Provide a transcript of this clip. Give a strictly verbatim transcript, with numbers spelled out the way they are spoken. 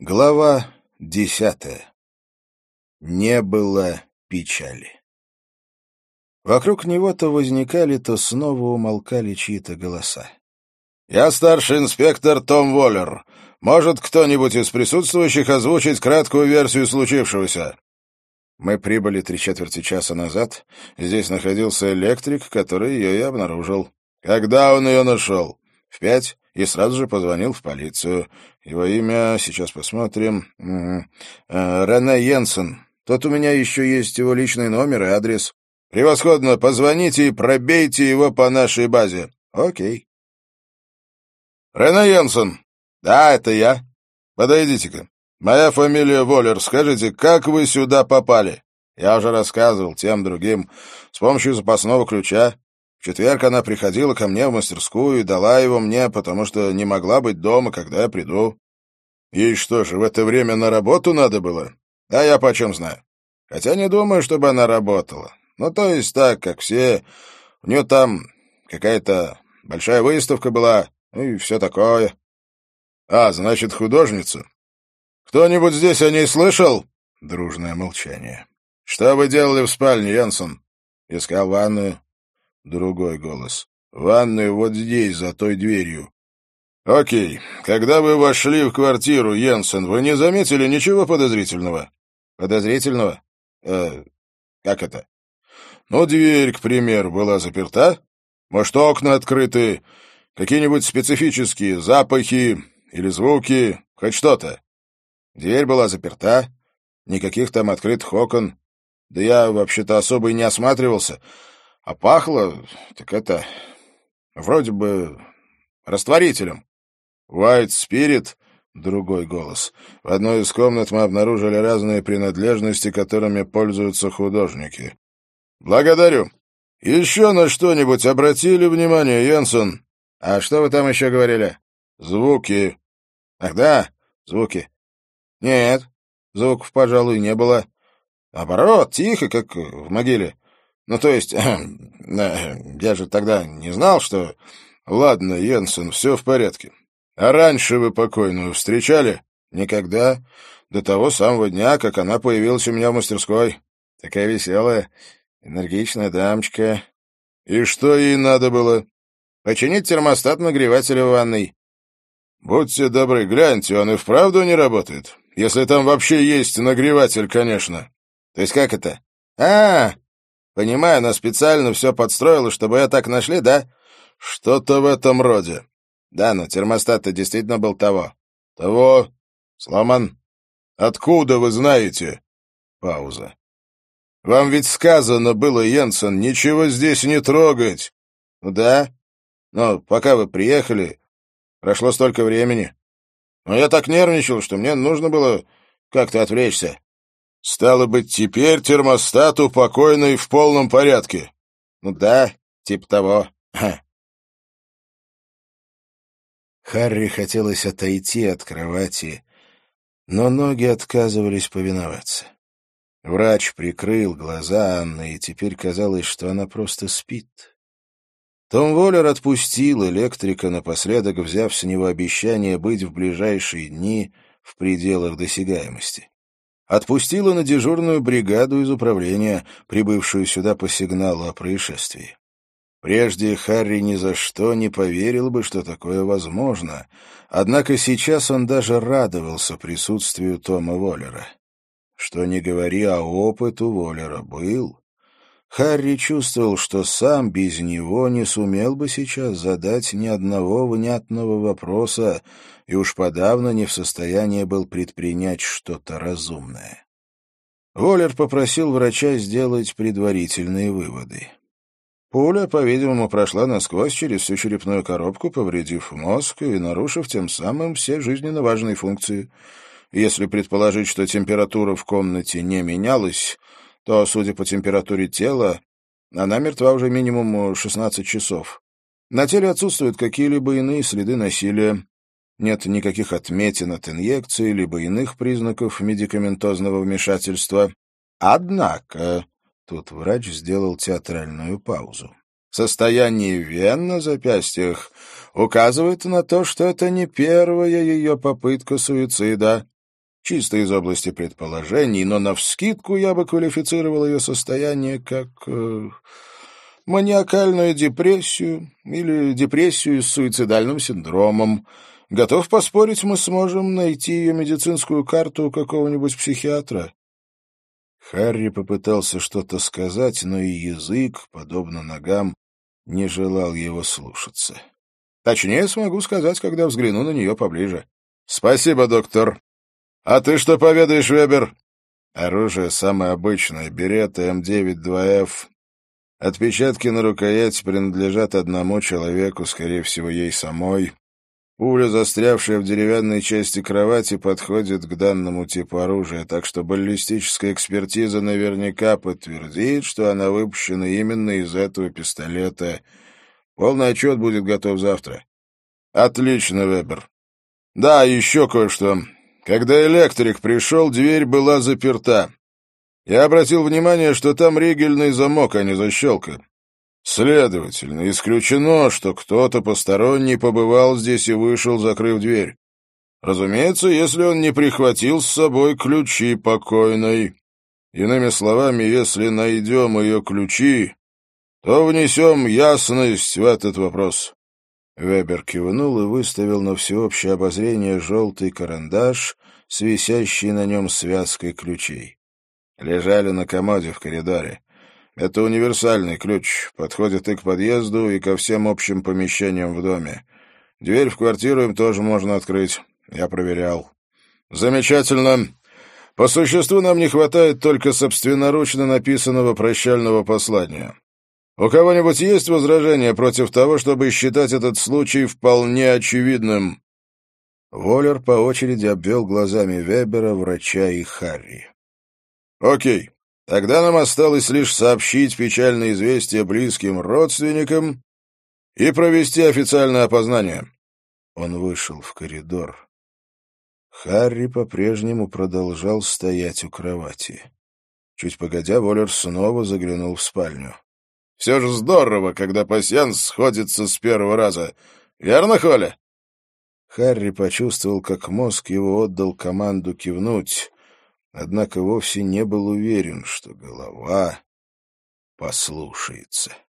Глава десятая. Не было печали. Вокруг него то возникали, то снова умолкали чьи-то голоса. «Я старший инспектор Том Воллер. Может кто-нибудь из присутствующих озвучить краткую версию случившегося?» Мы прибыли три четверти часа назад. Здесь находился электрик, который ее и обнаружил. Когда он ее нашел? В пять, и сразу же позвонил в полицию. Его имя, сейчас посмотрим, Рене Йенсен. Тут у меня еще есть его личный номер и адрес. Превосходно, позвоните и пробейте его по нашей базе. Окей. Рене Йенсен. Да, это я. Подойдите-ка. Моя фамилия Воллер. Скажите, как вы сюда попали? Я уже рассказывал тем другим. С помощью запасного ключа. В четверг она приходила ко мне в мастерскую и дала его мне, потому что не могла быть дома, когда я приду. Ей что же, в это время на работу надо было? А я почем знаю. Хотя не думаю, чтобы она работала. Ну, то есть так, как все. У нее там какая-то большая выставка была, ну и все такое. А, значит, художница. Кто-нибудь здесь о ней слышал? Дружное молчание. Что вы делали в спальне, Йенсен? Искал ванную. Другой голос. Ванную вот здесь, за той дверью. Окей. Когда вы вошли в квартиру, Йенсен, вы не заметили ничего подозрительного? Подозрительного? Э, как это? Ну, дверь, к примеру, была заперта? Может, окна открыты? Какие-нибудь специфические запахи или звуки? Хоть что-то? Дверь была заперта. Никаких там открытых окон. Да я, вообще-то, особо и не осматривался. А пахло, так это, вроде бы, растворителем. White Spirit, другой голос. В одной из комнат мы обнаружили разные принадлежности, которыми пользуются художники. Благодарю. Еще на что-нибудь обратили внимание, Йенсен? А что вы там еще говорили? Звуки. Ах да, звуки. Нет, звуков, пожалуй, не было. Наоборот, тихо, как в могиле. Ну, то есть, я же тогда не знал, что... Ладно, Йенсен, все в порядке. А раньше вы покойную встречали? Никогда. До того самого дня, как она появилась у меня в мастерской. Такая веселая, энергичная дамочка. И что ей надо было? Починить термостат нагревателя в ванной. Будьте добры, гляньте, он и вправду не работает. Если там вообще есть нагреватель, конечно. То есть как это? А, понимаю, она специально все подстроила, чтобы ее так нашли, да? Что-то в этом роде. Да, но термостат-то действительно был того. Того? Сломан? Откуда вы знаете? Пауза. Вам ведь сказано было, Йенсен, ничего здесь не трогать. Ну да, но пока вы приехали, прошло столько времени. Но я так нервничал, что мне нужно было как-то отвлечься. Стало быть, теперь термостат у покойной в полном порядке. Ну да, типа того. Ха. Харри хотелось отойти от кровати, но ноги отказывались повиноваться. Врач прикрыл глаза Анны, и теперь казалось, что она просто спит. Том Воллер отпустил электрика, напоследок взяв с него обещание быть в ближайшие дни в пределах досягаемости. Отпустила на дежурную бригаду из управления, прибывшую сюда по сигналу о происшествии. Прежде Харри ни за что не поверил бы, что такое возможно, однако сейчас он даже радовался присутствию Тома Воллера. Что ни говори, а опыт у Воллера был. Харри чувствовал, что сам без него не сумел бы сейчас задать ни одного внятного вопроса и уж подавно не в состоянии был предпринять что-то разумное. Воллер попросил врача сделать предварительные выводы. Пуля, по-видимому, прошла насквозь через всю черепную коробку, повредив мозг и нарушив тем самым все жизненно важные функции. Если предположить, что температура в комнате не менялась, то, судя по температуре тела, она мертва уже минимум шестнадцать часов. На теле отсутствуют какие-либо иные следы насилия. Нет никаких отметин от инъекции, либо иных признаков медикаментозного вмешательства. Однако, тут врач сделал театральную паузу, состояние вен на запястьях указывает на то, что это не первая ее попытка суицида. чисто из области предположений, но навскидку я бы квалифицировал ее состояние как э, маниакальную депрессию или депрессию с суицидальным синдромом. Готов поспорить, мы сможем найти ее медицинскую карту у какого-нибудь психиатра. Харри попытался что-то сказать, но и язык, подобно ногам, не желал его слушаться. Точнее смогу сказать, когда взгляну на нее поближе. — Спасибо, доктор. — А ты что поведаешь, Вебер? — Оружие самое обычное, берета эм девять два эф. Отпечатки на рукоять принадлежат одному человеку, скорее всего, ей самой. Пуля, застрявшая в деревянной части кровати, подходит к данному типу оружия, так что баллистическая экспертиза наверняка подтвердит, что она выпущена именно из этого пистолета. Полный отчет будет готов завтра. Отлично, Вебер. Да, еще кое-что. Когда электрик пришел, дверь была заперта. Я обратил внимание, что там ригельный замок, а не защелка. Следовательно, исключено, что кто-то посторонний побывал здесь и вышел, закрыв дверь. Разумеется, если он не прихватил с собой ключи покойной. Иными словами, если найдем ее ключи, то внесем ясность в этот вопрос. Вебер кивнул и выставил на всеобщее обозрение желтый карандаш с висящей на нем связкой ключей. Лежали на комоде в коридоре. Это универсальный ключ, подходит и к подъезду, и ко всем общим помещениям в доме. Дверь в квартиру им тоже можно открыть. Я проверял. Замечательно. По существу нам не хватает только собственноручно написанного прощального послания. У кого-нибудь есть возражения против того, чтобы считать этот случай вполне очевидным? Воллер по очереди обвел глазами Вебера, врача и Харри. Окей. Тогда нам осталось лишь сообщить печальное известие близким родственникам и провести официальное опознание. Он вышел в коридор. Харри по-прежнему продолжал стоять у кровати. Чуть погодя, Воллер снова заглянул в спальню. — Все же здорово, когда пасьянс сходится с первого раза. Верно, Холя? Харри почувствовал, как мозг его отдал команду кивнуть, однако вовсе не был уверен, что голова послушается.